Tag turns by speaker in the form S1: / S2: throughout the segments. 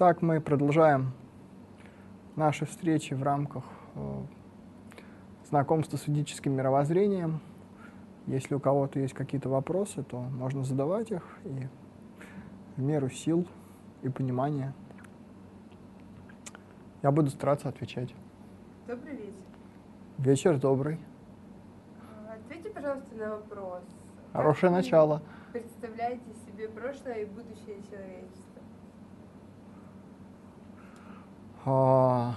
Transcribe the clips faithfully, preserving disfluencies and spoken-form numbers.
S1: Итак, мы продолжаем наши встречи в рамках э, знакомства с ведическим мировоззрением. Если у кого-то есть какие-то вопросы, то можно задавать их, и в меру сил и понимания я буду стараться отвечать.
S2: Добрый вечер.
S1: Вечер добрый.
S2: Ответьте, пожалуйста, на вопрос.
S1: Хорошее
S2: как
S1: начало.
S2: Вы представляете себе прошлое и будущее человечества?
S1: А,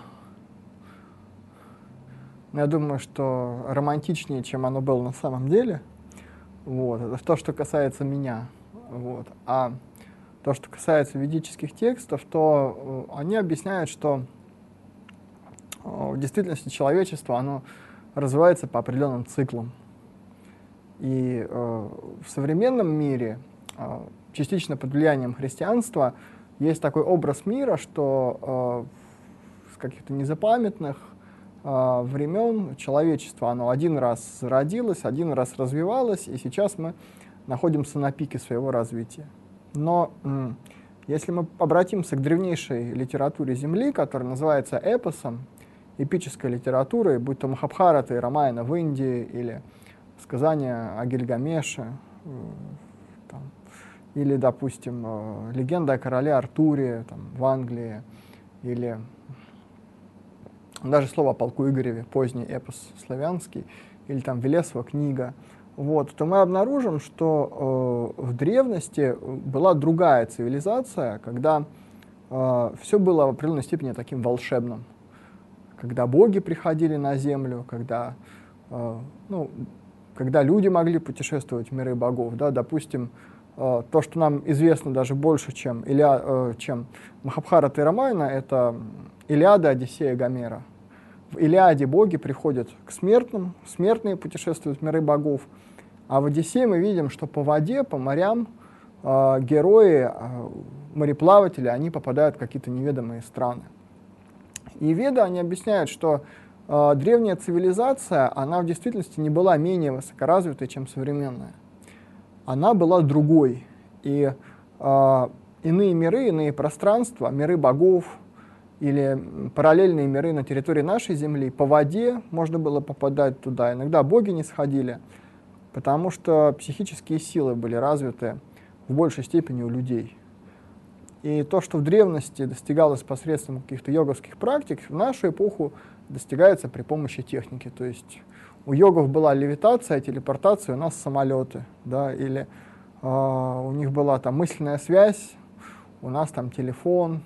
S1: я думаю, что романтичнее, чем оно было на самом деле. Вот. Это то, что касается меня. Вот. А то, что касается ведических текстов, то э, они объясняют, что э, в действительности человечество, оно развивается по определенным циклам. И э, в современном мире, э, частично под влиянием христианства, есть такой образ мира, что э, с каких-то незапамятных э, времен человечество, оно один раз зародилось, один раз развивалось, и сейчас мы находимся на пике своего развития. Но э, если мы обратимся к древнейшей литературе Земли, которая называется эпосом, эпической литературой, будь то Махабхарата и Рамаяна в Индии, или сказания о Гильгамеше, э, там, или, допустим, э, легенда о короле Артуре там, в Англии, или даже слово о полку Игореве, поздний эпос славянский, или там Велесова книга, вот, то мы обнаружим, что э, в древности была другая цивилизация, когда э, все было в определенной степени таким волшебным, когда боги приходили на землю, когда, э, ну, когда люди могли путешествовать в миры богов, да, допустим, э, то, что нам известно даже больше, чем, Иля, э, чем Махабхарата и Рамаяна, это Илиада, Одиссея, Гомера. В Илиаде боги приходят к смертным, смертные путешествуют в миры богов, а в Одиссее мы видим, что по воде, по морям э, герои, э, мореплаватели, они попадают в какие-то неведомые страны. И Веды, они объясняют, что э, древняя цивилизация, она в действительности не была менее высокоразвитой, чем современная. Она была другой. И э, иные миры, иные пространства, миры богов или параллельные миры на территории нашей Земли, по воде можно было попадать туда. Иногда боги не сходили, потому что психические силы были развиты в большей степени у людей. И то, что в древности достигалось посредством каких-то йоговских практик, в нашу эпоху достигается при помощи техники. То есть у йогов была левитация, телепортация, у нас самолеты, да, или э, у них была там мысленная связь, у нас там телефон.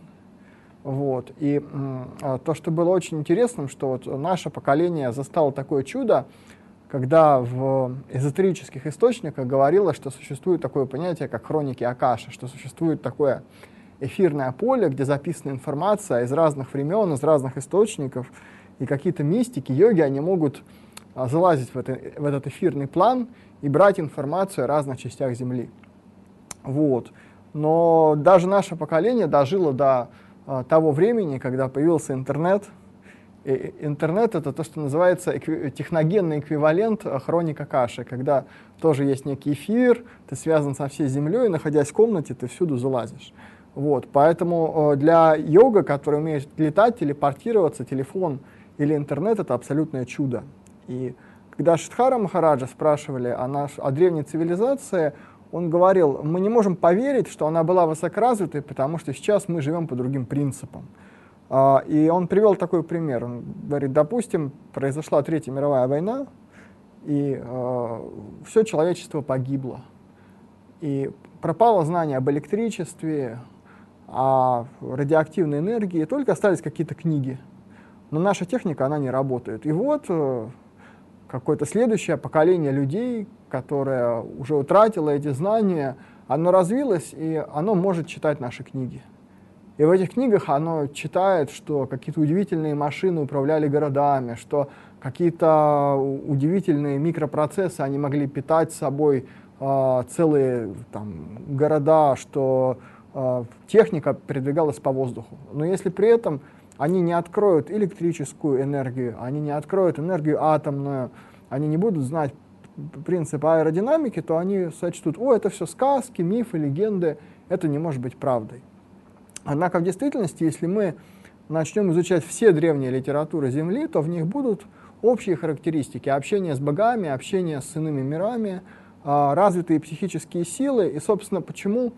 S1: Вот. И э, то, что было очень интересным, что вот наше поколение застало такое чудо, когда в эзотерических источниках говорилось, что существует такое понятие, как хроники Акаши, что существует такое эфирное поле, где записана информация из разных времен, из разных источников, и какие-то мистики, йоги, они могут а, залазить в, это, в этот эфирный план и брать информацию о разных частях Земли. Вот. Но даже наше поколение дожило до а, того времени, когда появился интернет. И интернет — это то, что называется экви- техногенный эквивалент хроник Акаши, когда тоже есть некий эфир, ты связан со всей Землей, и, находясь в комнате, ты всюду залазишь. Вот, поэтому для йога, который умеет летать, телепортироваться, телефон или интернет — это абсолютное чудо. И когда Шиддхара Махараджа спрашивали о, наш, о древней цивилизации, он говорил, мы не можем поверить, что она была высокоразвитой, потому что сейчас мы живем по другим принципам. И он привел такой пример. Он говорит, допустим, произошла Третья мировая война, и э, все человечество погибло. И пропало знание об электричестве, о радиоактивной энергии, только остались какие-то книги. Но наша техника, она не работает. И вот э, какое-то следующее поколение людей, которое уже утратило эти знания, оно развилось, и оно может читать наши книги. И в этих книгах оно читает, что какие-то удивительные машины управляли городами, что какие-то удивительные микропроцессы, они могли питать собой э, целые там, города, что техника передвигалась по воздуху. Но если при этом они не откроют электрическую энергию, они не откроют энергию атомную, они не будут знать принципы аэродинамики, то они сочтут, о, это все сказки, мифы, легенды, это не может быть правдой. Однако в действительности, если мы начнем изучать все древние литературы Земли, то в них будут общие характеристики: общение с богами, общение с иными мирами, развитые психические силы. И, собственно, почему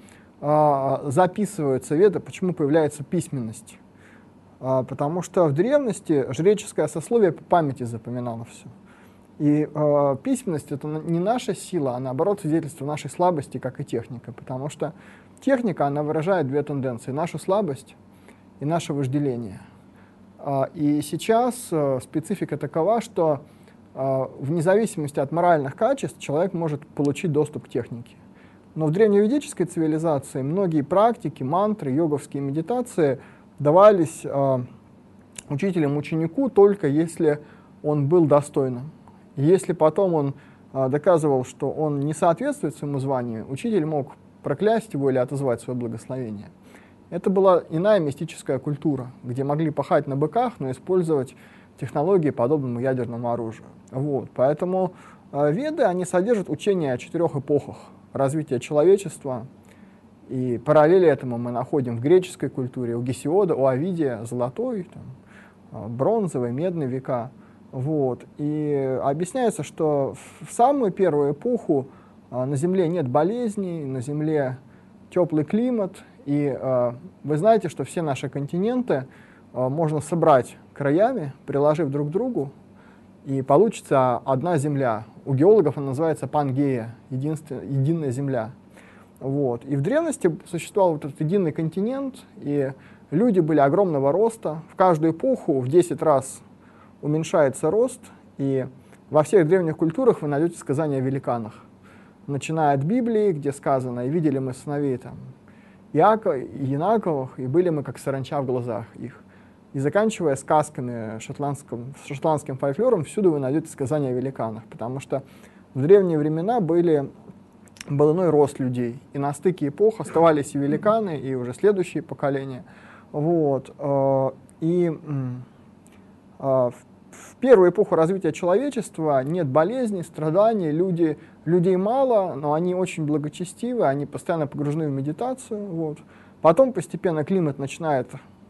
S1: записываются веды, почему появляется письменность. Потому что в древности жреческое сословие по памяти запоминало все. И э, письменность — это не наша сила, а наоборот свидетельство нашей слабости, как и техника. Потому что техника, она выражает две тенденции: нашу слабость и наше вожделение. Э, и сейчас э, специфика такова, что э, вне зависимости от моральных качеств человек может получить доступ к технике. Но в древневедической цивилизации многие практики, мантры, йоговские медитации давались э, учителем ученику только если он был достойным. Если потом он э, доказывал, что он не соответствует своему званию, учитель мог проклясть его или отозвать свое благословение. Это была иная мистическая культура, где могли пахать на быках, но использовать технологии, подобному ядерному оружию. Вот. Поэтому э, веды, они содержат учение о четырех эпохах развития человечества. И параллели этому мы находим в греческой культуре: у Гесиода, у Овидия золотой, там, бронзовый, медный века. Вот. И объясняется, что в самую первую эпоху а, на Земле нет болезней, на Земле теплый климат, и а, вы знаете, что все наши континенты а, можно собрать краями, приложив друг к другу, и получится одна Земля. У геологов она называется Пангея, единая Земля. Вот. И в древности существовал вот этот единый континент, и люди были огромного роста. В каждую эпоху в десять раз уменьшается рост, и во всех древних культурах вы найдете сказания о великанах. Начиная от Библии, где сказано: «И видели мы сыновей там, Иакова, Янаковых, и были мы как саранча в глазах их». И заканчивая сказками шотландским, шотландским фольклором, всюду вы найдете сказания о великанах, потому что в древние времена были, был иной рост людей, и на стыке эпох оставались и великаны, и уже следующие поколения. Вот. И в первую эпоху развития человечества нет болезней, страданий, люди, людей мало, но они очень благочестивы, они постоянно погружены в медитацию. Вот. Потом постепенно климат начинает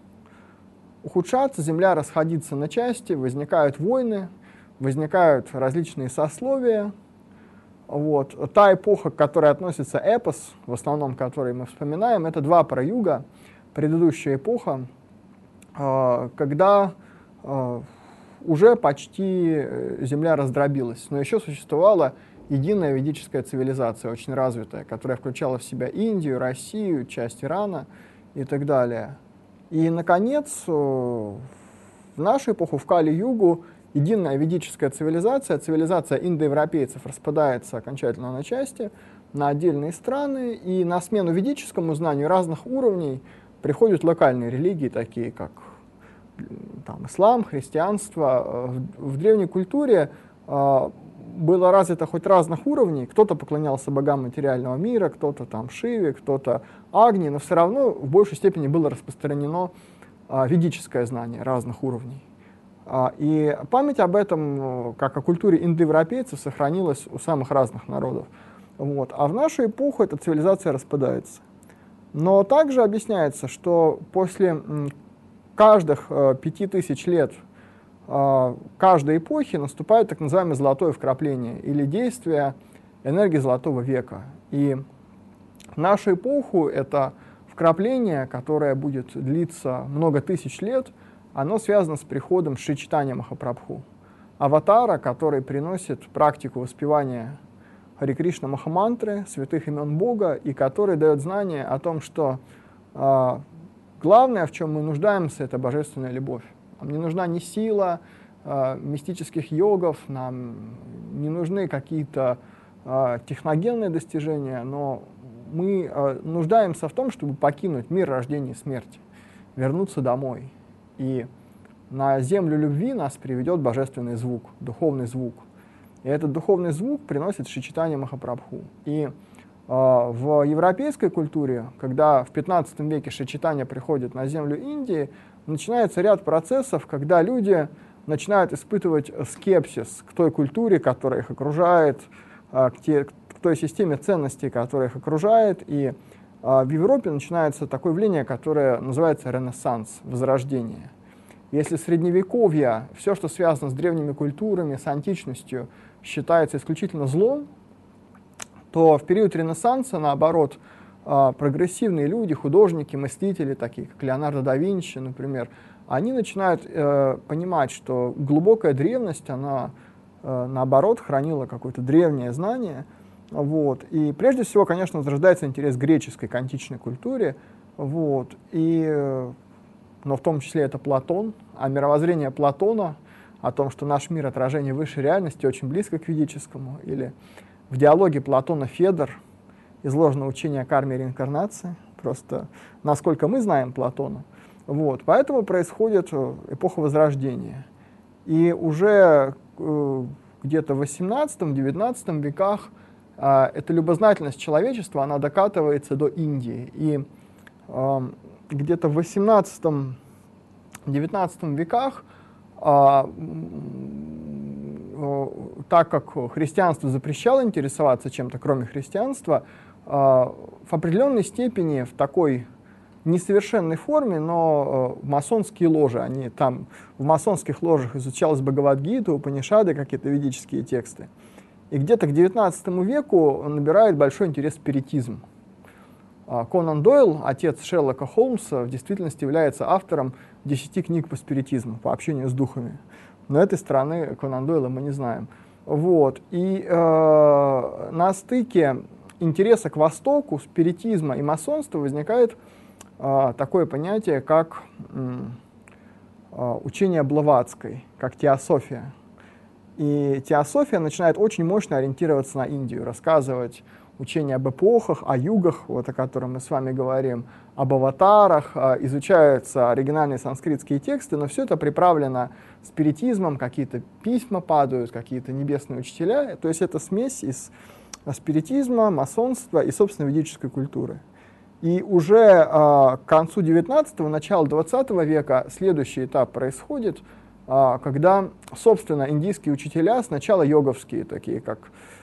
S1: ухудшаться, земля расходиться на части, возникают войны, возникают различные сословия. Вот. Та эпоха, к которой относится эпос, в основном, который мы вспоминаем, это Двапара Юга, предыдущая эпоха, когда уже почти земля раздробилась, но еще существовала единая ведическая цивилизация, очень развитая, которая включала в себя Индию, Россию, часть Ирана и так далее. И, наконец, в нашу эпоху, в Кали-югу, единая ведическая цивилизация, цивилизация индоевропейцев, распадается окончательно на части, на отдельные страны, и на смену ведическому знанию разных уровней приходят локальные религии, такие как там, ислам, христианство. В, в древней культуре э, было развито хоть разных уровней, кто-то поклонялся богам материального мира, кто-то там Шиве, кто-то Агни, но все равно в большей степени было распространено э, ведическое знание разных уровней. Э, и память об этом, как о культуре индоевропейцев, сохранилась у самых разных народов. Вот. А в нашу эпоху эта цивилизация распадается. Но также объясняется, что после каждых э, пяти тысяч лет э, каждой эпохи наступает так называемое золотое вкрапление или действие энергии золотого века. И в нашу эпоху это вкрапление, которое будет длиться много тысяч лет, оно связано с приходом Шри Чайтанья Махапрабху, аватара, который приносит практику воспевания Харе Кришна Махамантры, святых имен Бога, и который дает знание о том, что э, главное, в чем мы нуждаемся, это божественная любовь. Нам не нужна ни сила э, мистических йогов, нам не нужны какие-то э, техногенные достижения, но мы э, нуждаемся в том, чтобы покинуть мир рождения и смерти, вернуться домой. И на землю любви нас приведет божественный звук, духовный звук. И этот духовный звук приносит Шри Чайтанья Махапрабху. И э, в европейской культуре, когда в пятнадцатом веке Шри Чайтанья приходит на землю Индии, начинается ряд процессов, когда люди начинают испытывать скепсис к той культуре, которая их окружает, э, к, те, к той системе ценностей, которая их окружает. И в Европе начинается такое явление, которое называется Ренессанс, Возрождение. Если в Средневековье все, что связано с древними культурами, с античностью, считается исключительно злом, то в период Ренессанса, наоборот, прогрессивные люди, художники, мыслители, такие как Леонардо да Винчи, например, они начинают э, понимать, что глубокая древность, она, э, наоборот, хранила какое-то древнее знание. Вот. И прежде всего, конечно, возрождается интерес к греческой, к античной культуре. Вот. И, э, но в том числе это Платон, а мировоззрение Платона о том, что наш мир — отражение высшей реальности, очень близко к ведическому. Или в диалоге Платона Федор изложено учение о карме и реинкарнации, просто насколько мы знаем Платона. Вот, поэтому происходит эпоха Возрождения. И уже э, где-то в восемнадцатом-девятнадцатом веках э, эта любознательность человечества, она докатывается до Индии. И э, где-то в восемнадцатом-девятнадцатом веках, э, э, так как христианство запрещало интересоваться чем-то, кроме христианства, э, в определенной степени в такой несовершенной форме, но э, масонские ложи, они там, в масонских ложах изучалась Бхагавад-гита, Упанишады, какие-то ведические тексты. И где-то к девятнадцатому веку набирает большой интерес спиритизм. А Конан Дойл, отец Шерлока Холмса, в действительности является автором десяти книг по спиритизму, по общению с духами. Но этой стороны Конан Дойла мы не знаем. Вот. И э, на стыке интереса к Востоку, спиритизма и масонства возникает такое понятие, как учение Блаватской, как теософия. И теософия начинает очень мощно ориентироваться на Индию, рассказывать учения об эпохах, о югах, вот о котором мы с вами говорим, об аватарах, изучаются оригинальные санскритские тексты, но все это приправлено спиритизмом, какие-то письма падают, какие-то небесные учителя. То есть это смесь из спиритизма, масонства и, собственно, ведической культуры. И уже э, к концу девятнадцатого, началу двадцатого века следующий этап происходит, э, когда, собственно, индийские учителя, сначала йоговские, такие как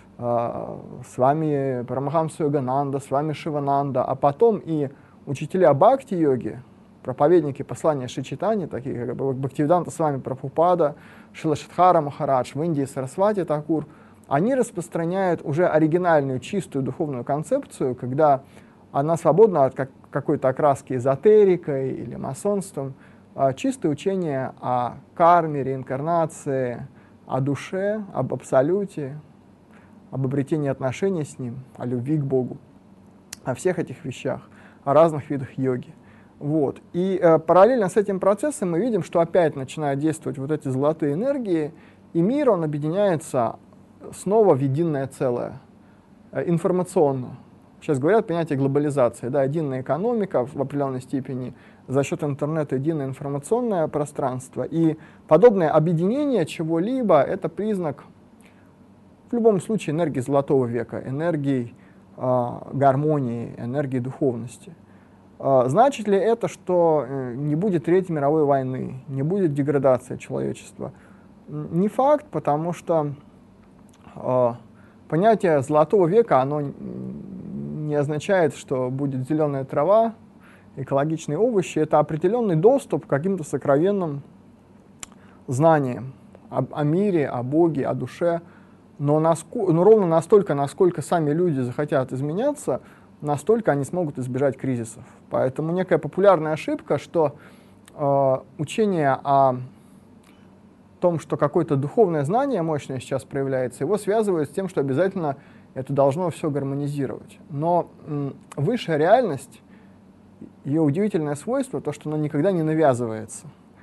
S1: э, с вами Парамахамса Йогананда, с вами Шивананда, а потом и учителя бхакти-йоги, проповедники послания Шри Чайтаньи, такие как Бхактивиданта с вами Прабхупада, Шрила Шридхара Махарадж, в Индии Сарасвати Такур, они распространяют уже оригинальную, чистую духовную концепцию, когда она свободна от как, какой-то окраски эзотерикой или масонством, а чистое учение о карме, реинкарнации, о душе, об абсолюте, об обретении отношений с ним, о любви к Богу, о всех этих вещах, о разных видах йоги. Вот. И э, параллельно с этим процессом мы видим, что опять начинают действовать вот эти золотые энергии, и мир, он объединяется снова в единое целое, э, информационно. Сейчас говорят понятие глобализации, да, единая экономика в определенной степени, за счет интернета единое информационное пространство. И подобное объединение чего-либо — это признак, в любом случае, энергии Золотого века, энергии э, гармонии, энергии духовности. Э, значит ли это, что э, не будет Третьей мировой войны, не будет деградации человечества? Не факт, потому что э, понятие Золотого века, оно не означает, что будет зеленая трава, экологичные овощи. Это определенный доступ к каким-то сокровенным знаниям о, о мире, о Боге, о душе. Но, наско, но ровно настолько, насколько сами люди захотят изменяться, настолько они смогут избежать кризисов. Поэтому некая популярная ошибка, что э, учение о том, что какое-то духовное знание мощное сейчас проявляется, его связывают с тем, что обязательно это должно все гармонизировать. Но м, высшая реальность, ее удивительное свойство, то, что она никогда не навязывается.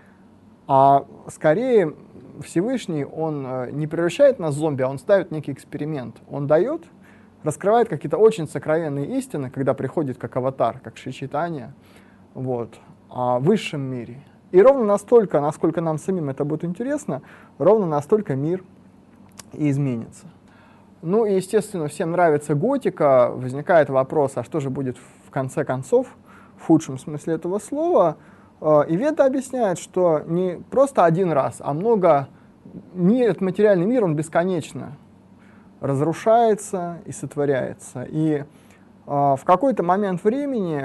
S1: А скорее Всевышний, он э, не превращает нас в зомби, а он ставит некий эксперимент. Он дает, раскрывает какие-то очень сокровенные истины, когда приходит как аватар, как Шри Чайтанья, вот, о высшем мире. И ровно настолько, насколько нам самим это будет интересно, ровно настолько мир и изменится. Ну и, естественно, всем нравится готика, возникает вопрос, а что же будет в конце концов, в худшем смысле этого слова. И Веда объясняет, что не просто один раз, а много, мир, этот материальный мир, он бесконечно разрушается и сотворяется. И в какой-то момент времени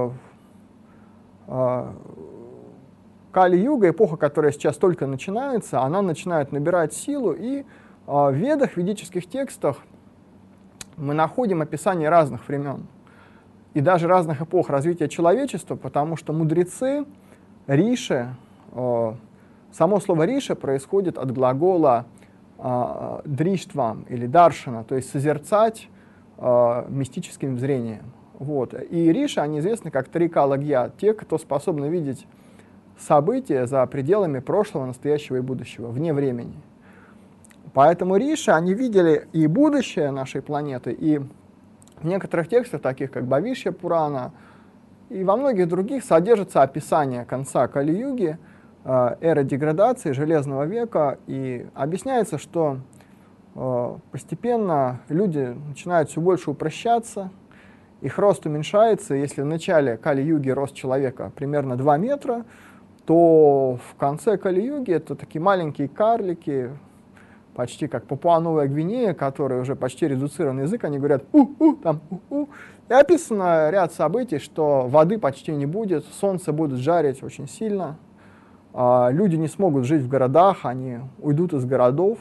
S1: Кали-юга, эпоха, которая сейчас только начинается, она начинает набирать силу, и в ведах, в ведических текстах мы находим описание разных времен и даже разных эпох развития человечества, потому что мудрецы, риши, само слово риша происходит от глагола дриштвам или даршана, то есть созерцать мистическим зрением. Вот. И риши, они известны как тарика лагья, те, кто способны видеть события за пределами прошлого, настоящего и будущего, вне времени. Поэтому риши, они видели и будущее нашей планеты, и в некоторых текстах, таких как Бхавишья Пурана, и во многих других содержится описание конца Кали-юги, эры деградации, Железного века, и объясняется, что постепенно люди начинают все больше упрощаться, их рост уменьшается. Если в начале Кали-юги рост человека примерно два метра, то в конце Кали-юги это такие маленькие карлики, почти как Папуа-Новая Гвинея, которые уже почти редуцированный язык, они говорят «у-у», там «у-у». И описано ряд событий, что воды почти не будет, солнце будет жарить очень сильно, люди не смогут жить в городах, они уйдут из городов,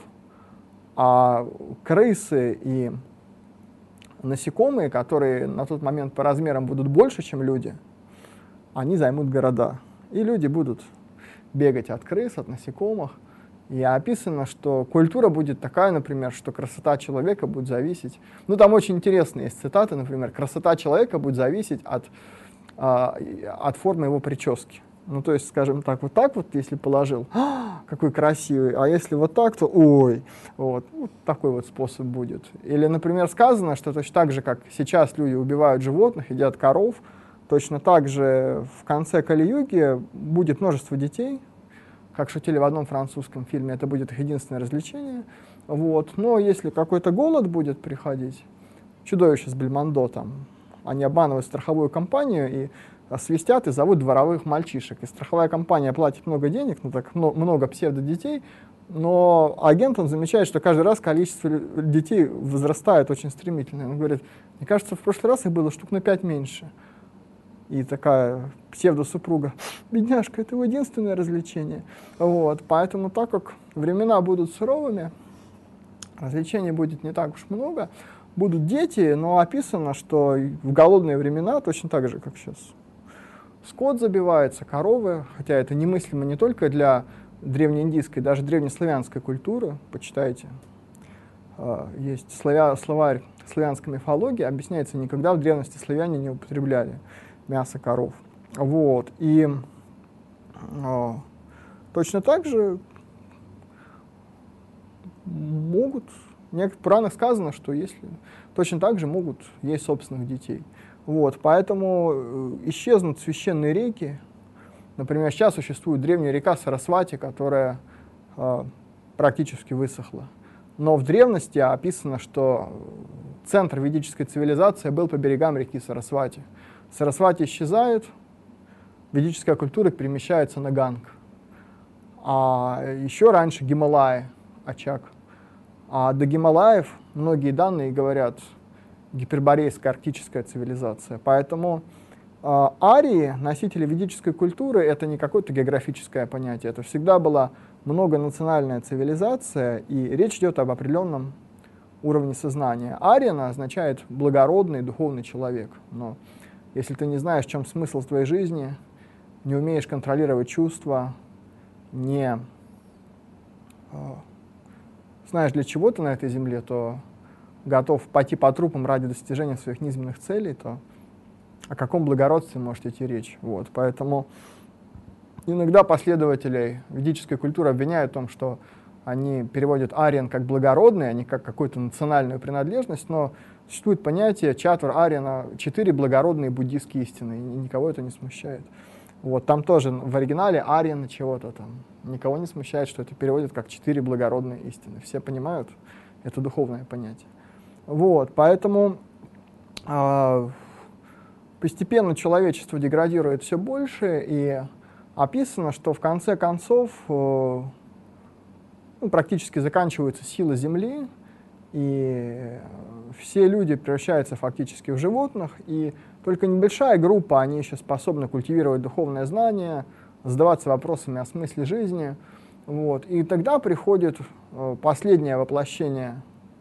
S1: а крысы и насекомые, которые на тот момент по размерам будут больше, чем люди, они займут города. И люди будут бегать от крыс, от насекомых. И описано, что культура будет такая, например, что красота человека будет зависеть... Ну, там очень интересные есть цитаты, например, красота человека будет зависеть от, а, от формы его прически. Ну, то есть, скажем так, вот так вот, если положил, а, какой красивый, а если вот так, то ой, вот, вот такой вот способ будет. Или, например, сказано, что точно так же, как сейчас люди убивают животных, едят коров, точно так же в конце Кали-юги будет множество детей, как шутили в одном французском фильме, это будет их единственное развлечение. Вот. Но если какой-то голод будет приходить, чудовище с Бельмондо, там, они обманывают страховую компанию и свистят и зовут дворовых мальчишек. И страховая компания платит много денег, ну так много псевдодетей, но агент, он замечает, что каждый раз количество детей возрастает очень стремительно. Он говорит, мне кажется, в прошлый раз их было штук на пять меньше. И такая псевдосупруга, бедняжка, это его единственное развлечение. Вот. Поэтому, так как времена будут суровыми, развлечений будет не так уж много, будут дети, но описано, что в голодные времена, точно так же, как сейчас, скот забивается, коровы, хотя это немыслимо не только для древнеиндийской, даже древнеславянской культуры, почитайте. Есть славя, словарь славянской мифологии, объясняется, никогда в древности славяне не употребляли мясо коров. Вот. И э, точно так же могут, в некоторых Пуранах сказано, что если точно так же могут есть собственных детей. Вот. Поэтому э, исчезнут священные реки. Например, сейчас существует древняя река Сарасвати, которая э, практически высохла. Но в древности описано, что центр ведической цивилизации был по берегам реки Сарасвати. Сарасвати исчезает, ведическая культура перемещается на Ганг. А еще раньше Гималаи, очаг. А до Гималаев многие данные говорят гиперборейская арктическая цивилизация. Поэтому э, арии, носители ведической культуры, это не какое-то географическое понятие, это всегда была многонациональная цивилизация, и речь идет об определенном уровне сознания. Ария означает благородный, духовный человек. Но если ты не знаешь, в чем смысл твоей жизни, не умеешь контролировать чувства, не э, знаешь, для чего ты на этой земле, то готов пойти по трупам ради достижения своих низменных целей, то о каком благородстве может идти речь? Вот. Поэтому иногда последователей ведической культуры обвиняют в том, что они переводят ариен как благородный, а не как какую-то национальную принадлежность, но существует понятие чатвар ариена, четыре благородные буддийские истины, и никого это не смущает. Вот, там тоже в оригинале ариен чего-то там. Никого не смущает, что это переводят как четыре благородные истины. Все понимают, это духовное понятие. Вот, поэтому э, постепенно человечество деградирует все больше, и описано, что в конце концов э, ну, практически заканчиваются силы Земли, и все люди превращаются фактически в животных, и только небольшая группа, они еще способны культивировать духовное знание, задаваться вопросами о смысле жизни. Вот. И тогда приходит э, последнее воплощение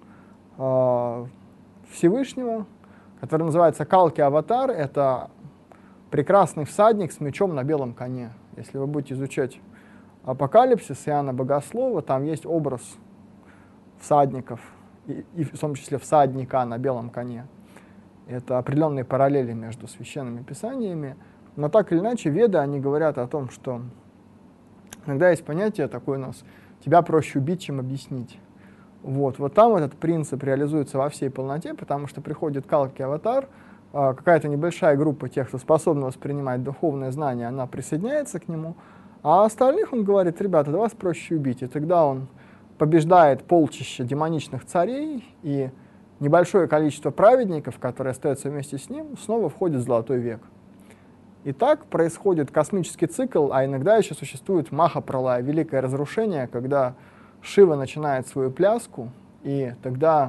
S1: э, Всевышнего, который называется Калки-аватар. Это прекрасный всадник с мечом на белом коне. Если вы будете изучать Апокалипсис Иоанна Богослова, там есть образ всадников, и, и в том числе всадника на белом коне. Это определенные параллели между священными писаниями. Но так или иначе, веды, они говорят о том, что иногда есть понятие такое у нас: тебя проще убить, чем объяснить. Вот, вот там этот принцип реализуется во всей полноте, потому что приходит Калки-аватар, какая-то небольшая группа тех, кто способна воспринимать духовное знание, она присоединяется к нему, а остальных он говорит: ребята, да вас проще убить. И тогда он побеждает полчища демоничных царей, и небольшое количество праведников, которые остаются вместе с ним, снова входит в Золотой век. И так происходит космический цикл, а иногда еще существует Маха-пралая, великое разрушение, когда Шива начинает свою пляску, и тогда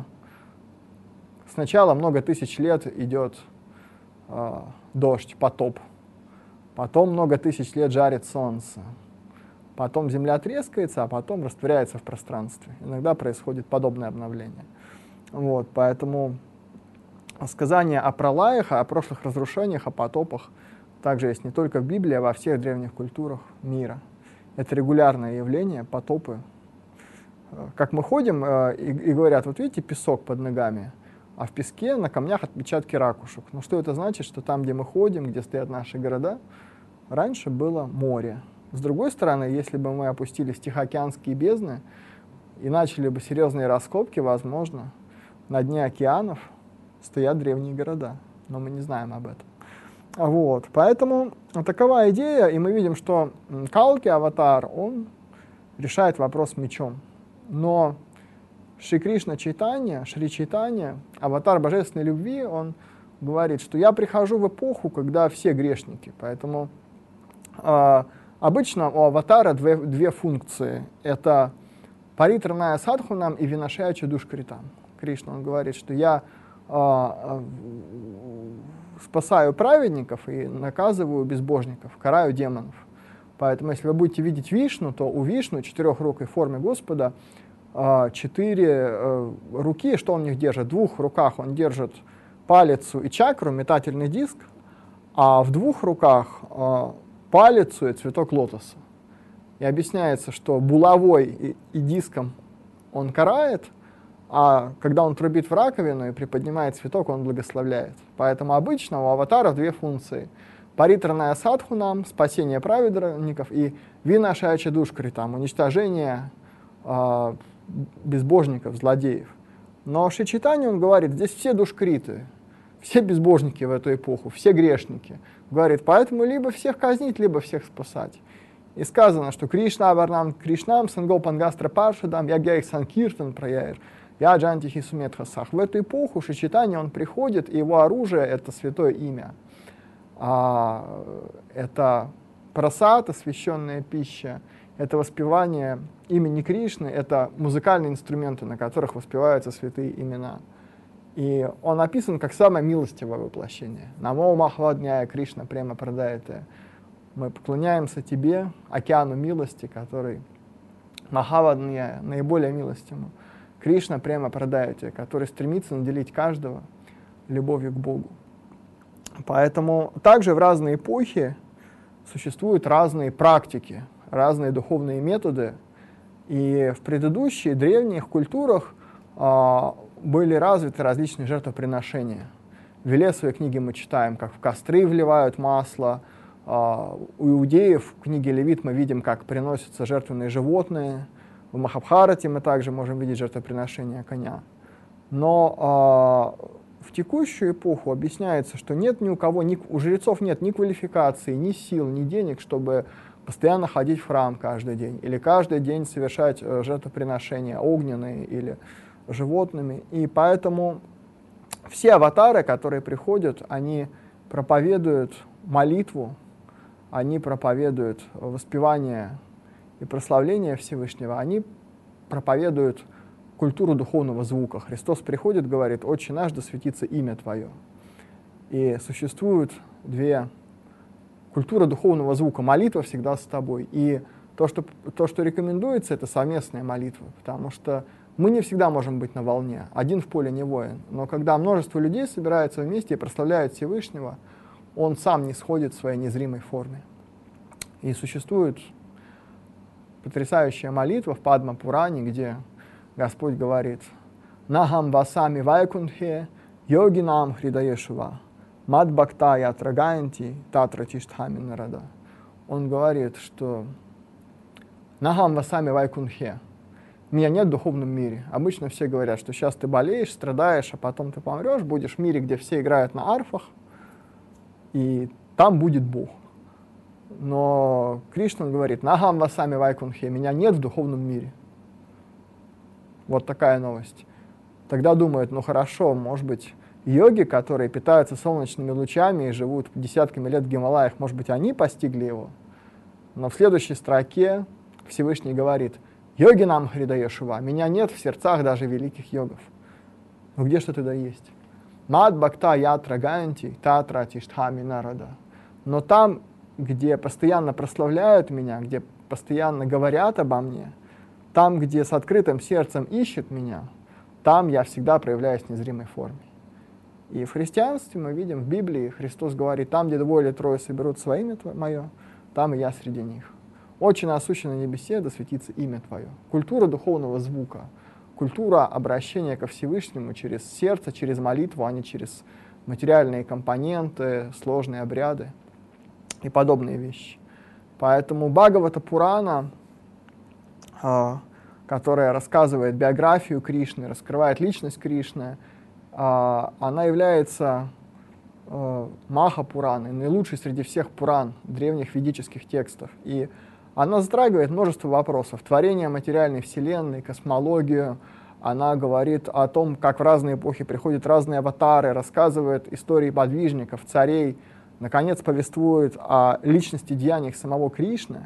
S1: сначала много тысяч лет идет э, дождь, потоп, потом много тысяч лет жарит солнце, потом земля трескается, а потом растворяется в пространстве. Иногда происходит подобное обновление. Вот, поэтому сказания о пралаях, о прошлых разрушениях, о потопах также есть не только в Библии, а во всех древних культурах мира. Это регулярное явление, потопы. Как мы ходим э, и, и говорят: вот видите песок под ногами, а в песке на камнях отпечатки ракушек. Ну что это значит? Что там, где мы ходим, где стоят наши города, раньше было море. С другой стороны, если бы мы опустились в Тихоокеанские бездны и начали бы серьезные раскопки, возможно, на дне океанов стоят древние города, но мы не знаем об этом. Вот, поэтому такова идея, и мы видим, что Калки-аватар, он решает вопрос мечом. Но Шри Кришна Чайтанья, Шри Чайтанья, аватар божественной любви, он говорит, что я прихожу в эпоху, когда все грешники. Поэтому э, обычно у аватара две, две функции. Это паритраная садхунам и винашая чадушкритам. Кришна, он говорит, что я э, спасаю праведников и наказываю безбожников, караю демонов. Поэтому, если вы будете видеть Вишну, то у Вишну, четырехрукой форме Господа, четыре руки, что он в них держит? В двух руках он держит палицу и чакру, метательный диск, а в двух руках палицу и цветок лотоса. И объясняется, что булавой и, и диском он карает, а когда он трубит в раковину и приподнимает цветок, он благословляет. Поэтому обычно у аватаров две функции. Паритраная садхунам, спасение праведников, и винашая чадушкритам, уничтожение э, безбожников, злодеев. Но в Шри Чайтанье он говорит, здесь все душкриты, все безбожники в эту эпоху, все грешники. Говорит, поэтому либо всех казнить, либо всех спасать. И сказано, что Кришна Варнам Кришнам Сангопангастра Паршадам Ягьяих Санкиртан Праяир Я Джантихи Суметхасах. В эту эпоху Шри Чайтанье он приходит, и его оружие — это святое имя. А, это прасад, освященная пища, это воспевание имени Кришны, это музыкальные инструменты, на которых воспеваются святые имена. И он описан как самое милостивое воплощение. Намо Махвадняя Кришна према прадаяте. Мы поклоняемся тебе, океану милости, который Махавадняя, наиболее милостивому. Кришна према прадаяте, который стремится наделить каждого любовью к Богу. Поэтому также в разные эпохи существуют разные практики, разные духовные методы. И в предыдущие древних культурах а, были развиты различные жертвоприношения. В Велесовой книге мы читаем, как в костры вливают масло. А, у иудеев в книге Левит мы видим, как приносятся жертвенные животные. В Махабхарате мы также можем видеть жертвоприношение коня. Но а, в текущую эпоху объясняется, что нет ни у кого, ни, у жрецов нет ни квалификации, ни сил, ни денег, чтобы постоянно ходить в храм каждый день или каждый день совершать жертвоприношения огненные или животными. И поэтому все аватары, которые приходят, они проповедуют молитву, они проповедуют воспевание и прославление Всевышнего, они проповедуют культуру духовного звука. Христос приходит, говорит: «Отче наш, да светится имя Твое». И существуют две культуры духовного звука. Молитва всегда с тобой. И то, что, то, что рекомендуется, это совместная молитва, потому что мы не всегда можем быть на волне. Один в поле не воин. Но когда множество людей собираются вместе и прославляют Всевышнего, Он сам не сходит в своей незримой форме. И существует потрясающая молитва в Падма-Пуране, где Господь говорит: «Нахам васами вайкунхе, йогинам хридаешува, мад бхакта ятрагаянти, татра тиштхами нарада». Он говорит, что «Нахам васами вайкунхе». Меня нет в духовном мире. Обычно все говорят, что сейчас ты болеешь, страдаешь, а потом ты помрешь, будешь в мире, где все играют на арфах, и там будет Бог. Но Кришна говорит: «Нахам васами вайкунхе», меня нет в духовном мире. Вот такая новость. Тогда думают: ну хорошо, может быть, йоги, которые питаются солнечными лучами и живут десятками лет в Гималаях, может быть, они постигли его. Но в следующей строке Всевышний говорит: «Йоги нам хридаешува», меня нет в сердцах даже великих йогов. Ну где же тогда есть? «Мад бхакта ятра гаянти, татра тиштхами нарада». Но там, где постоянно прославляют меня, где постоянно говорят обо мне, там, где с открытым сердцем ищут меня, там я всегда проявляюсь в незримой форме. И в христианстве мы видим, в Библии Христос говорит: «Там, где двое или трое соберут свое имя Мое, там и я среди них». «Отче насущный на небесе, да светится имя Твое». Культура духовного звука, культура обращения ко Всевышнему через сердце, через молитву, а не через материальные компоненты, сложные обряды и подобные вещи. Поэтому Бхагавата Пурана, которая рассказывает биографию Кришны, раскрывает личность Кришны, она является Маха Пураной, наилучшей среди всех Пуран, древних ведических текстов. И она затрагивает множество вопросов: творение материальной вселенной, космологию. Она говорит о том, как в разные эпохи приходят разные аватары, рассказывает истории подвижников, царей, наконец повествует о личности, деяниях самого Кришны.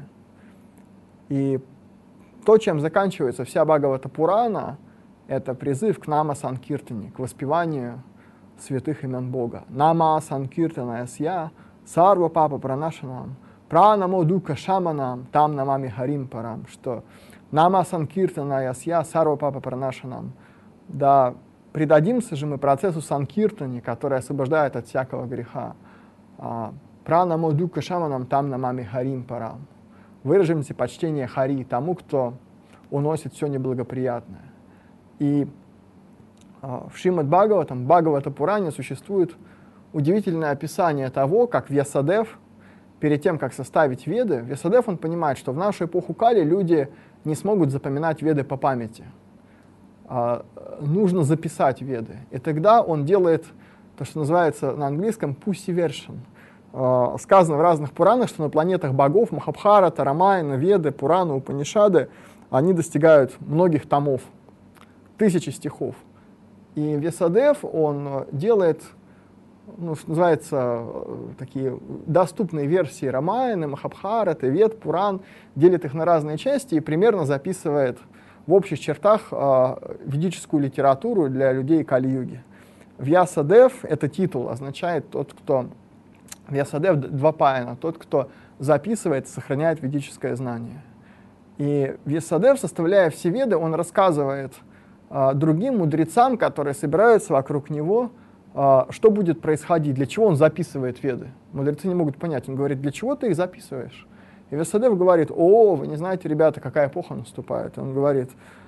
S1: И то, чем заканчивается вся Бхагавата Пурана, это призыв к Нама Санкиртане, к воспеванию святых имен Бога. Нама Санкиртана ясья сарва папа пранашанам пранамо дука шаманам там намами харим парам. Что Нама Санкиртана ясья сарва папа пранашанам. Да предадимся же мы процессу Санкиртани, который освобождает от всякого греха. Пранамо дука шаманам там намами харим парам. Выражимся почтение Хари, тому, кто уносит все неблагоприятное. И э, в Шримад Бхагаватам, Бхагавата Пуране существует удивительное описание того, как Вьясадев, перед тем, как составить Веды, Вьясадев, он понимает, что в нашу эпоху Кали люди не смогут запоминать Веды по памяти. Э, нужно записать Веды. И тогда он делает то, что называется на английском pussy version. Uh, сказано в разных Пуранах, что на планетах богов Махабхарата, Рамаяна, Веды, Пураны, Упанишады, они достигают многих томов, тысячи стихов. И Вьясадев, он делает, ну, что называется, такие доступные версии Рамаяны, Махабхараты, Вед, Пуран, делит их на разные части и примерно записывает в общих чертах uh, ведическую литературу для людей Кали-юги. Вьясадев, это титул, означает тот, кто Вьясадев Двапаяна, тот, кто записывает, сохраняет ведическое знание. И Вьясадев, составляя все Веды, он рассказывает э, другим мудрецам, которые собираются вокруг него, э, что будет происходить, для чего он записывает Веды. Мудрецы не могут понять, он говорит: для чего ты их записываешь? И Вьясадев говорит: о, вы не знаете, ребята, какая эпоха наступает. Он говорит: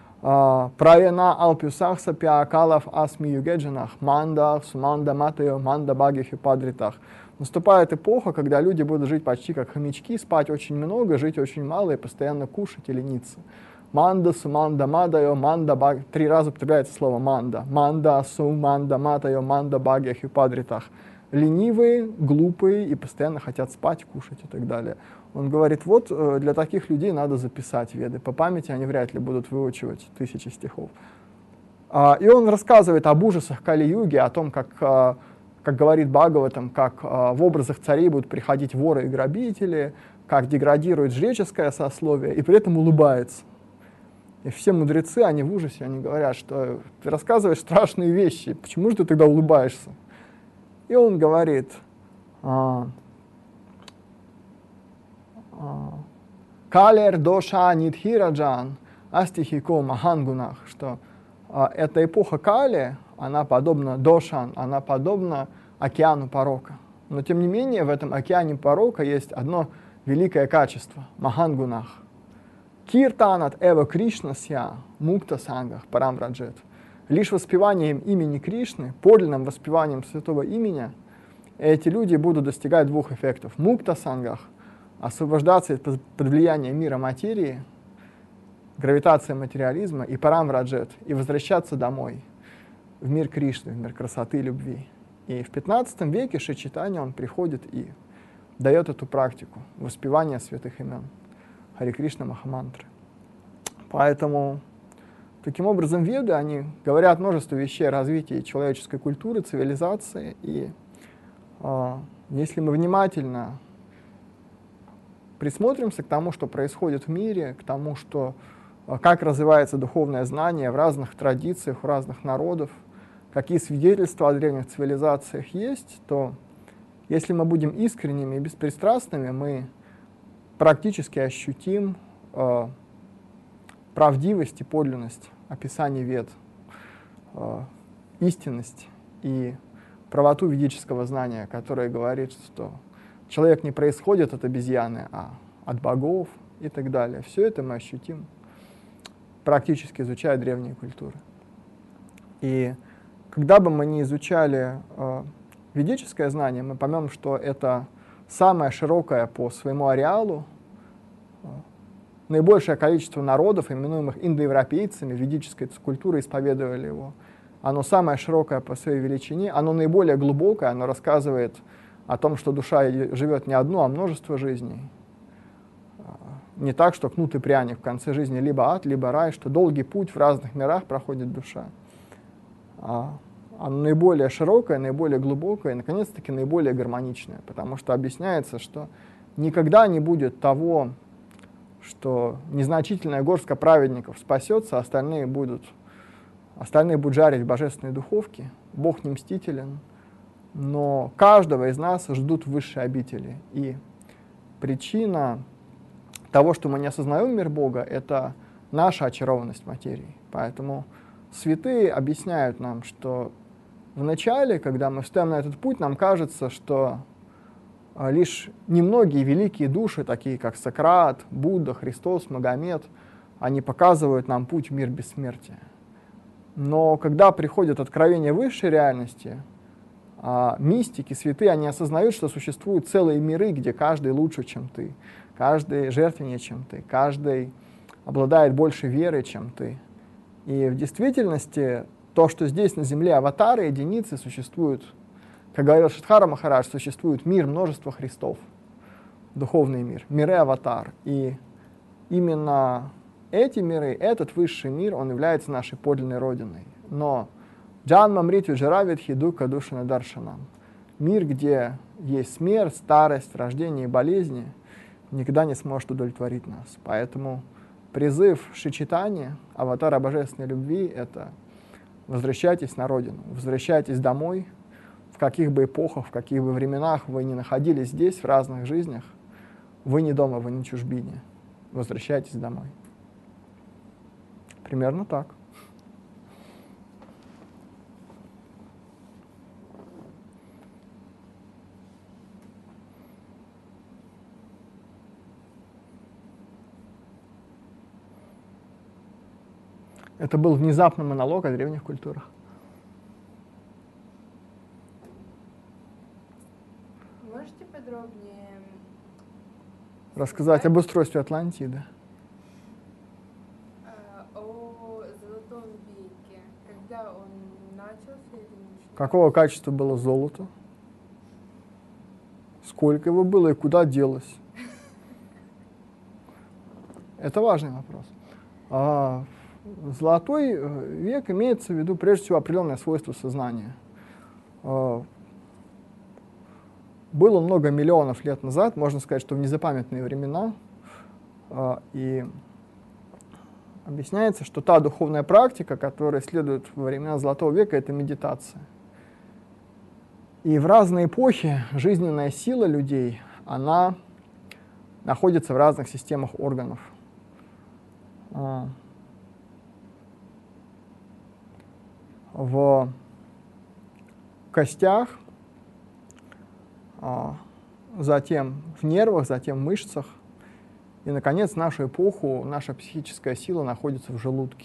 S1: Праена алпюсахса пиакалав асми югеджанах, манда суманда матео, манда багихи падритах. Наступает эпоха, когда люди будут жить почти как хомячки, спать очень много, жить очень мало и постоянно кушать и лениться. Манда суманда мадайо, манда баг... Три раза употребляется слово манда. Манда суманда матайо, манда багихи падритах. Ленивые, глупые и постоянно хотят спать, кушать и так далее. Он говорит: вот для таких людей надо записать Веды. По памяти они вряд ли будут выучивать тысячи стихов. И он рассказывает об ужасах Кали-юги, о том, как, как говорит Бхагаватам, как в образах царей будут приходить воры и грабители, как деградирует жреческое сословие, и при этом улыбается. И все мудрецы, они в ужасе, они говорят, что ты рассказываешь страшные вещи, почему же ты тогда улыбаешься? И он говорит, «Калер доша нидхираджан астихико махангунах», что а, эта эпоха Кали, она подобна дошан, она подобна океану порока. Но тем не менее в этом океане порока есть одно великое качество – махангунах. Киртанат эва Кришнасья мукта сангах парамраджет. Лишь воспеванием имени Кришны, подлинным воспеванием святого имени, эти люди будут достигать двух эффектов. Мукта сангах – освобождаться под влиянием мира материи, гравитация материализма, и парамраджет – и возвращаться домой, в мир Кришны, в мир красоты и любви. И в пятнадцатом веке Шри Чайтанья, он приходит и дает эту практику воспевания святых имен. Харе Кришна Махамантры. Поэтому, таким образом, веды, они говорят множество вещей о развитии человеческой культуры, цивилизации. И э, если мы внимательно присмотримся к тому, что происходит в мире, к тому, что, э, как развивается духовное знание в разных традициях, у разных народов, какие свидетельства о древних цивилизациях есть, то если мы будем искренними и беспристрастными, мы практически ощутим э, правдивость и подлинность описаний Вед, э, истинность и правоту ведического знания, которое говорит, что человек не происходит от обезьяны, а от богов и так далее. Все это мы ощутим, практически изучая древние культуры. И когда бы мы ни изучали э, ведическое знание, мы поймем, что это самое широкое по своему ареалу, наибольшее количество народов, именуемых индоевропейцами, ведической культурой исповедовали его. Оно самое широкое по своей величине, оно наиболее глубокое, оно рассказывает о том, что душа живет не одну, а множество жизней. Не так, что кнут и пряник, в конце жизни либо ад, либо рай, что долгий путь в разных мирах проходит душа. Оно наиболее широкое, наиболее глубокое и, наконец-таки, наиболее гармоничное, потому что объясняется, что никогда не будет того, что незначительная горстка праведников спасется, остальные будут, остальные будут жарить в божественной духовке. Бог не мстителен, но каждого из нас ждут высшие обители. И причина того, что мы не осознаем мир Бога, это наша очарованность материи. Поэтому святые объясняют нам, что вначале, когда мы встаем на этот путь, нам кажется, что лишь немногие великие души, такие как Сократ, Будда, Христос, Магомед, они показывают нам путь в мир бессмертия. Но когда приходит откровение высшей реальности, мистики, святые, они осознают, что существуют целые миры, где каждый лучше, чем ты, каждый жертвеннее, чем ты, каждый обладает больше верой, чем ты. И в действительности то, что здесь на Земле аватары, единицы, существуют, как говорил Шиддхара Махарадж, существует мир множества Христов, духовный мир, миры аватар. И именно эти миры, этот высший мир, он является нашей подлинной родиной. Но Джанма Мритю Джаравидхи Дука Душана Даршанам, мир, где есть смерть, старость, рождение и болезни, никогда не сможет удовлетворить нас. Поэтому призыв Шри Чайтаньи, аватара божественной любви, это возвращайтесь на родину, возвращайтесь домой, в каких бы эпохах, в каких бы временах вы ни находились здесь, в разных жизнях, вы не дома, вы не чужбине. Возвращайтесь домой. Примерно так. Это был внезапный монолог о древних культурах.
S2: Можете подробнее
S1: рассказать об устройстве Атлантиды?
S2: А, о Золотом веке, когда он начался или начался?
S1: Какого качества было золото? Сколько его было и куда делось? Это важный вопрос. А, Золотой век имеется в виду прежде всего определенное свойство сознания. А, было много миллионов лет назад, можно сказать, что в незапамятные времена, а, и Объясняется, что та духовная практика, которая следует во времена Золотого века, это медитация. И в разные эпохи жизненная сила людей, она находится в разных системах органов. В костях, затем в нервах, затем в мышцах. И, наконец, в нашу эпоху наша психическая сила находится в желудке.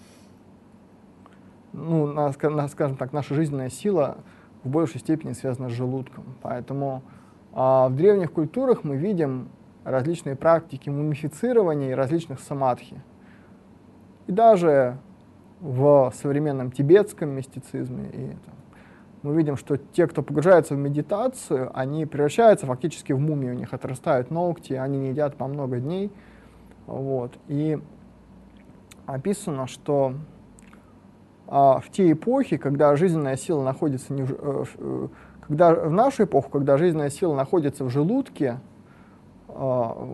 S1: Ну, скажем так, наша жизненная сила в большей степени связана с желудком. Поэтому а, в древних культурах мы видим различные практики мумифицирования и различных самадхи. И даже в современном тибетском мистицизме и, там, мы видим, что те, кто погружается в медитацию, они превращаются фактически в мумии, у них отрастают ногти, они не едят по много дней. Вот. И описано, что а, в те эпохи, когда жизненная сила находится не в, э, когда, в нашу эпоху, когда жизненная сила находится в желудке, а,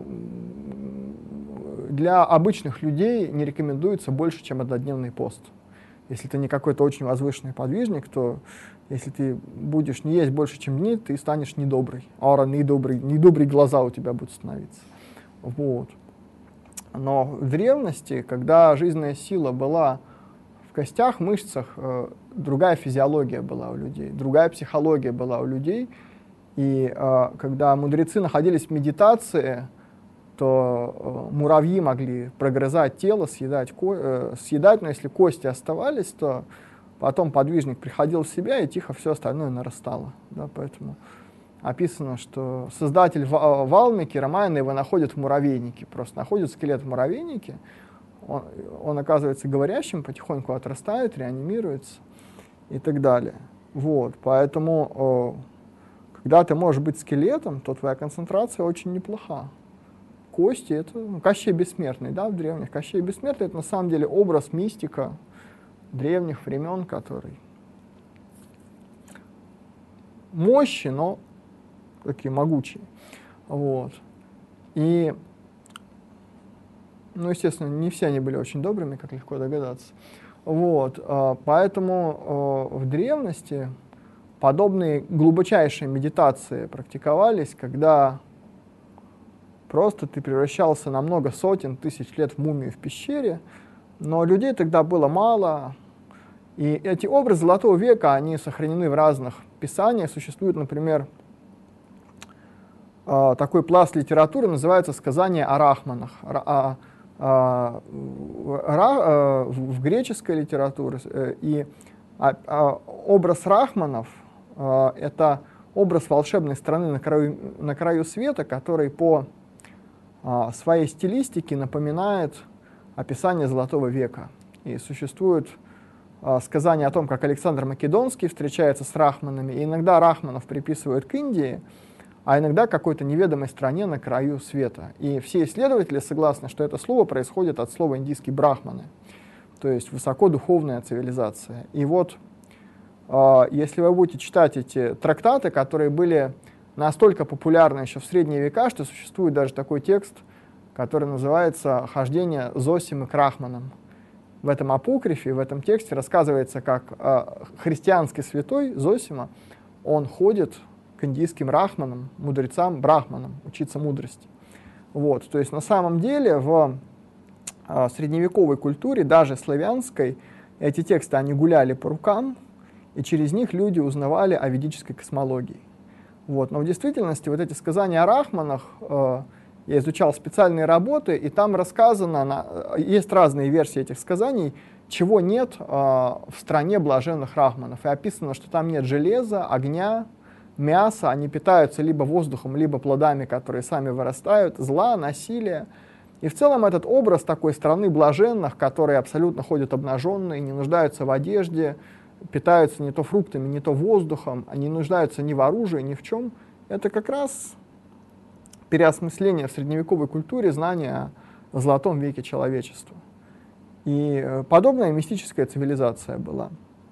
S1: для обычных людей не рекомендуется больше, чем однодневный пост. Если ты не какой-то очень возвышенный подвижник, то если ты будешь не есть больше, чем дни, ты станешь недобрый. Ара, недобрый, недобрые глаза у тебя будут становиться. Вот. Но в древности, когда жизненная сила была в костях, мышцах, э, другая физиология была у людей, другая психология была у людей. И э, когда мудрецы находились в медитации, то э, муравьи могли прогрызать тело, съедать, ко э, съедать, но если кости оставались, то потом подвижник приходил в себя, и тихо все остальное нарастало. Да, поэтому описано, что создатель Валмики, Рамаяна, его находит в муравейнике, просто находит скелет в муравейнике, он, он оказывается говорящим, потихоньку отрастает, реанимируется и так далее. Вот, поэтому, э, когда ты можешь быть скелетом, то твоя концентрация очень неплоха. Кости — это ну, Кощей Бессмертный, да, в древних. Кощей Бессмертный — это на самом деле образ, мистика древних времен, который мощи, но такие могучие. Вот. И, ну, естественно, не все они были очень добрыми, как легко догадаться. Вот. Поэтому в древности подобные глубочайшие медитации практиковались, когда просто ты превращался на много сотен тысяч лет в мумию в пещере, но людей тогда было мало, и эти образы Золотого века, они сохранены в разных писаниях. Существует, например, такой пласт литературы, называется «Сказания о Рахманах». В греческой литературе. И образ Рахманов — это образ волшебной страны на краю, на краю света, который по своей стилистике напоминает описание Золотого века. И существует а, сказание о том, как Александр Македонский встречается с Рахманами. И иногда Рахманов приписывают к Индии, а иногда какой-то неведомой стране на краю света. И все исследователи согласны, что это слово происходит от слова индийский брахманы, то есть высокодуховная цивилизация. И вот, а, если вы будете читать эти трактаты, которые были настолько популярны еще в средние века, что существует даже такой текст, который называется «Хождение Зосимы к Рахманам». В этом апокрифе, в этом тексте рассказывается, как э, христианский святой Зосима, он ходит к индийским рахманам, мудрецам, брахманам, учиться мудрости. Вот, то есть на самом деле в э, средневековой культуре, даже славянской, эти тексты, они гуляли по рукам, и через них люди узнавали о ведической космологии. Вот, но в действительности вот эти сказания о рахманах, э, я изучал специальные работы, и там рассказано, на, есть разные версии этих сказаний, чего нет э, в стране блаженных рахманов. И описано, что там нет железа, огня, мяса, они питаются либо воздухом, либо плодами, которые сами вырастают, зла, насилия. И в целом этот образ такой страны блаженных, которые абсолютно ходят обнаженные, не нуждаются в одежде, питаются не то фруктами, не то воздухом, они не нуждаются ни в оружии, ни в чем, это как раз переосмысление в средневековой культуре знания о золотом веке человечества. И подобная мистическая цивилизация была.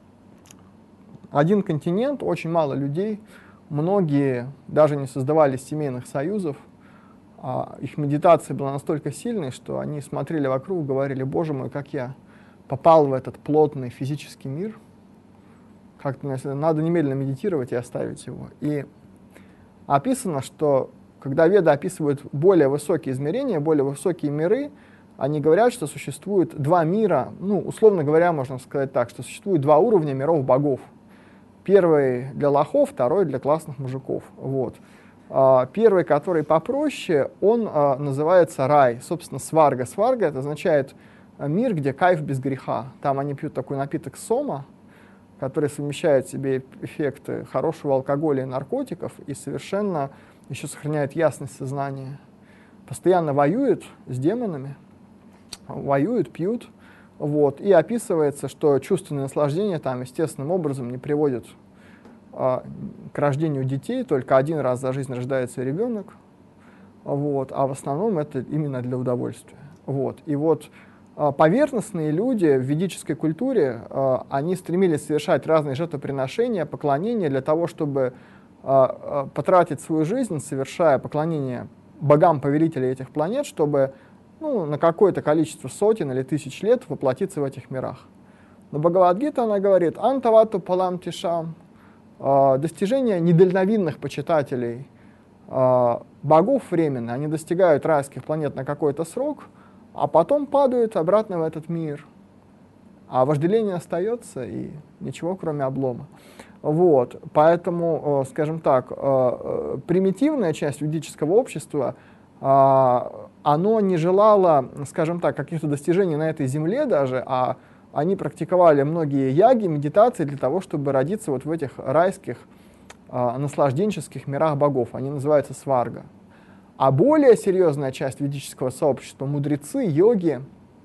S1: Один континент, очень мало людей, многие даже не создавали семейных союзов, А их медитация была настолько сильной, что они смотрели вокруг и говорили: «Боже мой, как я попал в этот плотный физический мир, как-то надо немедленно медитировать и оставить его». И описано, что когда веды описывают более высокие измерения, более высокие миры, они говорят, что существует два мира, ну, условно говоря, можно сказать так, что существует два уровня миров богов. Первый для лохов, второй для классных мужиков. Вот. Первый, который попроще, он а, называется рай, собственно, сварга. Сварга — это означает мир, где кайф без греха. Там они пьют такой напиток сома, который совмещает в себе эффекты хорошего алкоголя и наркотиков и совершенно еще сохраняет ясность сознания. Постоянно воюют с демонами, воюют, пьют. Вот. И описывается, что чувственное наслаждение там естественным образом не приводит к рождению детей, только один раз за жизнь рождается ребенок, вот, а в основном это именно для удовольствия. Вот. И вот поверхностные люди в ведической культуре, они стремились совершать разные жертвоприношения, поклонения для того, чтобы потратить свою жизнь, совершая поклонение богам-повелителям этих планет, чтобы ну, на какое-то количество сотен или тысяч лет воплотиться в этих мирах. Но Бхагавад-гита, она говорит: «Антавату палам тишам», достижения недальновидных почитателей богов временно, они достигают райских планет на какой-то срок, а потом падают обратно в этот мир. А вожделение остается, и ничего, кроме облома. Вот. Поэтому, скажем так, примитивная часть ведического общества, оно не желало, скажем так, каких-то достижений на этой земле даже, а они практиковали многие яги, медитации для того, чтобы родиться вот в этих райских, э, наслажденческих мирах богов. Они называются сварга. А более серьезная часть ведического сообщества, мудрецы, йоги,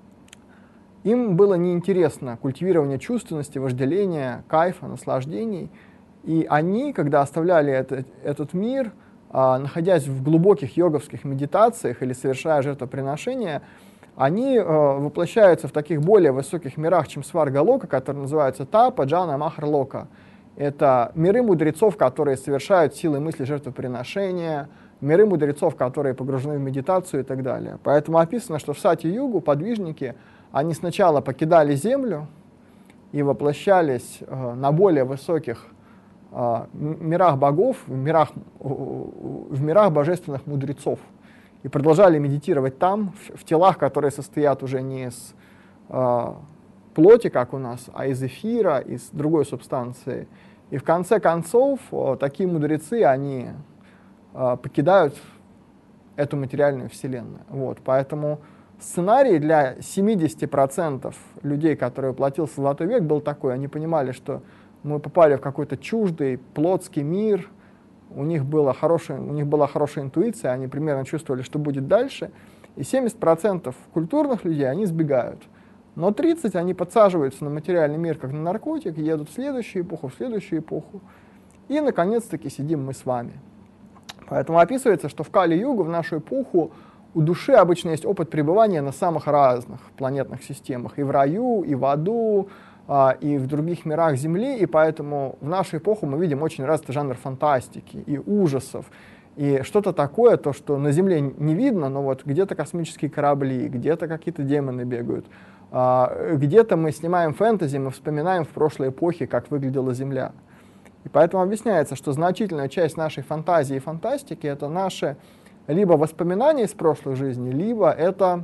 S1: им было неинтересно культивирование чувственности, вожделения, кайфа, наслаждений. И они, когда оставляли этот, этот мир, э, находясь в глубоких йоговских медитациях или совершая жертвоприношения, они э, воплощаются в таких более высоких мирах, чем сварга-лока, которые называются тапа, джана, махар-лока. Это миры мудрецов, которые совершают силой мысли жертвоприношения, миры мудрецов, которые погружены в медитацию и так далее. Поэтому описано, что в Сати-югу подвижники, они сначала покидали землю и воплощались э, на более высоких э, мирах богов, в мирах, в мирах божественных мудрецов. И продолжали медитировать там, в, в телах, которые состоят уже не из э, плоти, как у нас, а из эфира, из другой субстанции. И в конце концов э, такие мудрецы, они э, покидают эту материальную вселенную. Вот. Поэтому сценарий для семидесяти процентов людей, которые воплотился в Золотой век, был такой. Они понимали, что мы попали в какой-то чуждый плотский мир. У них, было хорошее, у них была хорошая интуиция, они примерно чувствовали, что будет дальше. И семьдесят процентов культурных людей, они сбегают. Но тридцать процентов они подсаживаются на материальный мир, как на наркотик, едут в следующую эпоху, в следующую эпоху. И, наконец-таки, сидим мы с вами. Поэтому описывается, что в Кали-югу, в нашу эпоху, у души обычно есть опыт пребывания на самых разных планетных системах. И в раю, и в аду, и в других мирах Земли, и поэтому в нашу эпоху мы видим очень развитый жанр фантастики и ужасов, и что-то такое, то, что на Земле не видно, но вот где-то космические корабли, где-то какие-то демоны бегают, где-то мы снимаем фэнтези, мы вспоминаем в прошлой эпохе, как выглядела Земля. И поэтому объясняется, что значительная часть нашей фантазии и фантастики — это наши либо воспоминания из прошлой жизни, либо это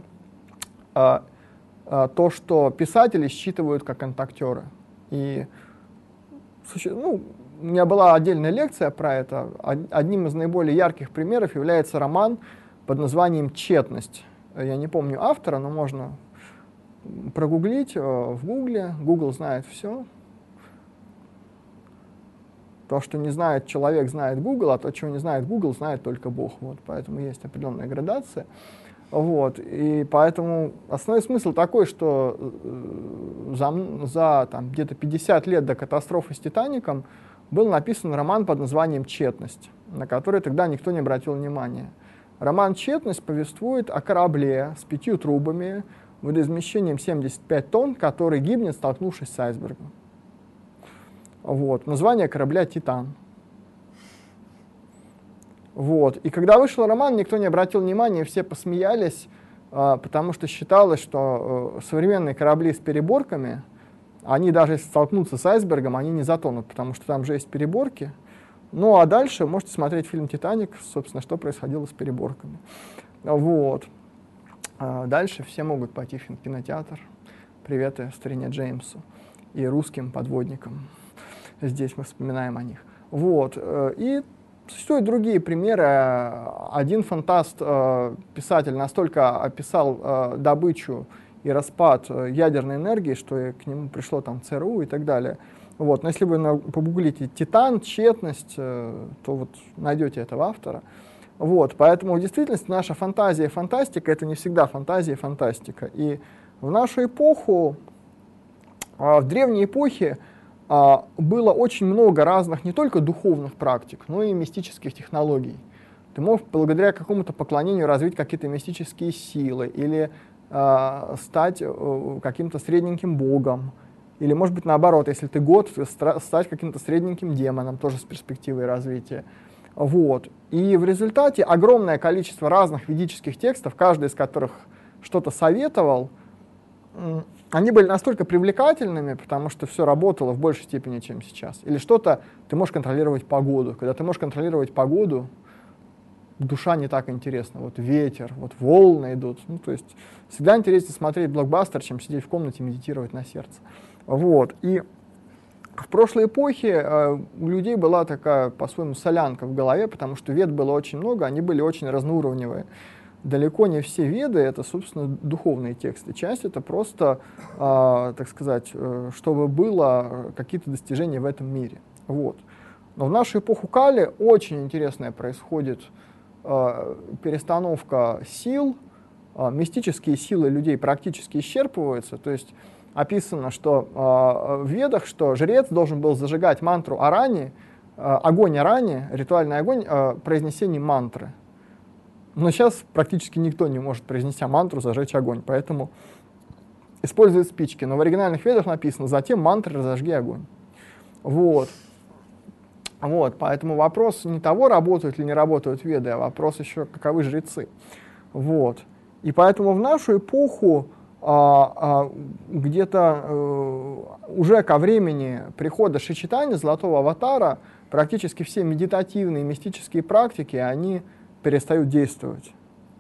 S1: то, что писатели считывают как контактеры. И ну, у меня была отдельная лекция про это. Одним из наиболее ярких примеров является роман под названием «Тщетность». Я не помню автора, но можно прогуглить в Гугле. Google знает все. То, что не знает человек, знает Google, а то, чего не знает Google, знает только Бог. Вот, поэтому есть определенная градация. Вот, и поэтому основной смысл такой, что за, за там, где-то пятьдесят лет до катастрофы с «Титаником» был написан роман под названием «Тщетность», на который тогда никто не обратил внимания. Роман «Тщетность» повествует о корабле с пятью трубами, водоизмещением семьдесят пять тонн, который гибнет, столкнувшись с айсбергом. Вот, название корабля «Титан». Вот. И когда вышел роман, никто не обратил внимания, все посмеялись, потому что считалось, что современные корабли с переборками, они даже если столкнутся с айсбергом, они не затонут, потому что там же есть переборки. Ну а дальше можете смотреть фильм «Титаник», собственно, что происходило с переборками. Вот. А дальше все могут пойти в кинотеатр. Приветы старине Джеймсу и русским подводникам. Здесь мы вспоминаем о них. Вот. И существуют другие примеры. Один фантаст, писатель, настолько описал добычу и распад ядерной энергии, что к нему пришло там ЦРУ и так далее. Вот. Но если вы погуглите «Титан», «Тщетность», то вот найдете этого автора. Вот. Поэтому в действительности наша фантазия и фантастика — это не всегда фантазия и фантастика. И в нашу эпоху, в древней эпохе, было очень много разных не только духовных практик, но и мистических технологий. Ты мог благодаря какому-то поклонению развить какие-то мистические силы или э, стать э, каким-то средненьким богом, или, может быть, наоборот, если ты год, стать каким-то средненьким демоном, тоже с перспективой развития. Вот. И в результате огромное количество разных ведических текстов, каждый из которых что-то советовал, они были настолько привлекательными, потому что все работало в большей степени, чем сейчас. Или что-то, ты можешь контролировать погоду. Когда ты можешь контролировать погоду, душа не так интересна. Вот ветер, вот волны идут. Ну, то есть всегда интереснее смотреть блокбастер, чем сидеть в комнате и медитировать на сердце. Вот. И в прошлой эпохе э, у людей была такая, по-своему, солянка в голове, потому что вед было очень много, они были очень разноуровневые. Далеко не все веды — это, собственно, духовные тексты. Часть — это просто, э, так сказать, э, чтобы было какие-то достижения в этом мире. Вот. Но в нашу эпоху Кали очень интересная происходит э, перестановка сил. Э, мистические силы людей практически исчерпываются. То есть описано, что э, в ведах, что жрец должен был зажигать мантру Арани, э, огонь Арани, ритуальный огонь, э, произнесением мантры. Но сейчас практически никто не может, произнеся мантру, зажечь огонь, поэтому используют спички. Но в оригинальных ведах написано: затем мантры разожги огонь. Вот. Вот, поэтому вопрос не того, работают или не работают веды, а вопрос еще, каковы жрецы. Вот. И поэтому в нашу эпоху а, а, где-то а, уже ко времени прихода Шичитани, Золотого Аватара, практически все медитативные мистические практики, они перестают действовать.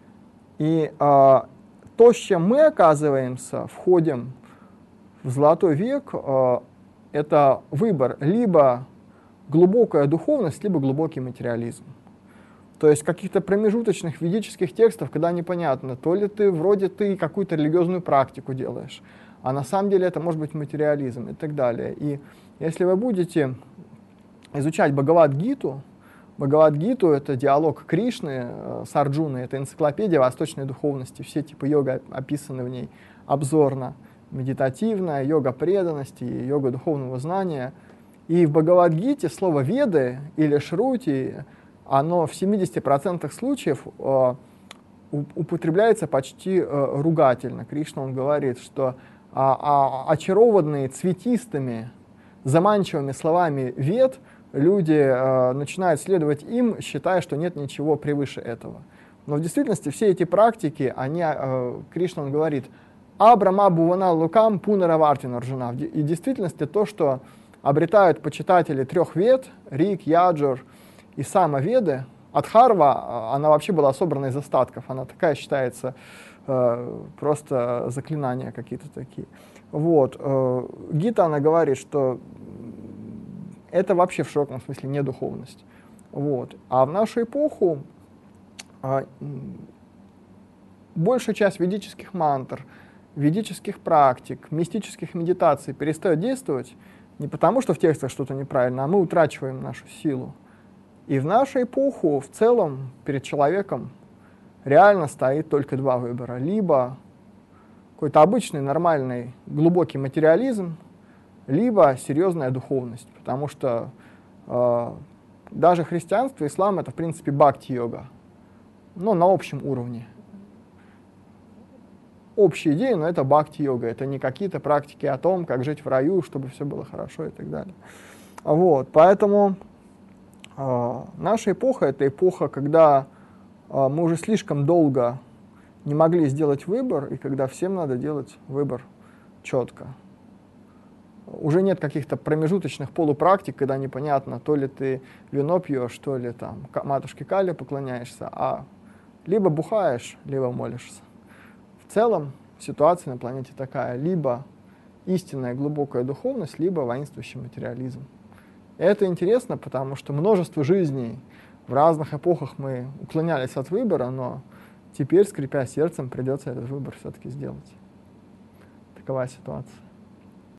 S1: И а, то, с чем мы оказываемся, входим в Золотой век, а, это выбор либо глубокая духовность, либо глубокий материализм. То есть каких-то промежуточных ведических текстов, когда непонятно, то ли ты вроде ты какую-то религиозную практику делаешь, а на самом деле это может быть материализм и так далее. И если вы будете изучать Бхагавад-гиту, Бхагавад-гиту — это диалог Кришны с Арджуной, это энциклопедия восточной духовности, все типы йога описаны в ней обзорно, медитативная, йога преданности, йога духовного знания. И в Бхагавад-гите слово «веды» или «шрути», оно в семидесяти процентах случаев э, употребляется почти э, ругательно. Кришна, он говорит, что а, а, очарованные цветистыми, заманчивыми словами вед, люди э, начинают следовать им, считая, что нет ничего превыше этого. Но в действительности все эти практики, они, э, Кришна, он говорит, «Абрама бувана лукам пунаравартина арджуна». И в действительности то, что обретают почитатели трех вед, Рик, Яджур и Самаведы. Адхарва, она вообще была собрана из остатков, она такая считается, э, просто заклинания какие-то такие. Вот. Э, Гита, она говорит, что это вообще в широком смысле не духовность. Вот. А в нашу эпоху э, большая часть ведических мантр, ведических практик, мистических медитаций перестает действовать не потому, что в текстах что-то неправильно, а мы утрачиваем нашу силу. И в нашу эпоху в целом перед человеком реально стоит только два выбора. Либо какой-то обычный, нормальный, глубокий материализм, либо серьезная духовность. Потому что э, даже христианство, ислам — это в принципе бхакти-йога, но на общем уровне. Общие идеи, но это бхакти-йога, это не какие-то практики о том, как жить в раю, чтобы все было хорошо и так далее. Вот, поэтому э, наша эпоха — это эпоха, когда э, мы уже слишком долго не могли сделать выбор, и когда всем надо делать выбор четко. Уже нет каких-то промежуточных полупрактик, когда непонятно, то ли ты вино пьешь, то ли там матушке Кале поклоняешься, а либо бухаешь, либо молишься. В целом ситуация на планете такая: либо истинная глубокая духовность, либо воинствующий материализм. И это интересно, потому что множество жизней в разных эпохах мы уклонялись от выбора, но теперь, скрипя сердцем, придется этот выбор все-таки сделать. Такова ситуация.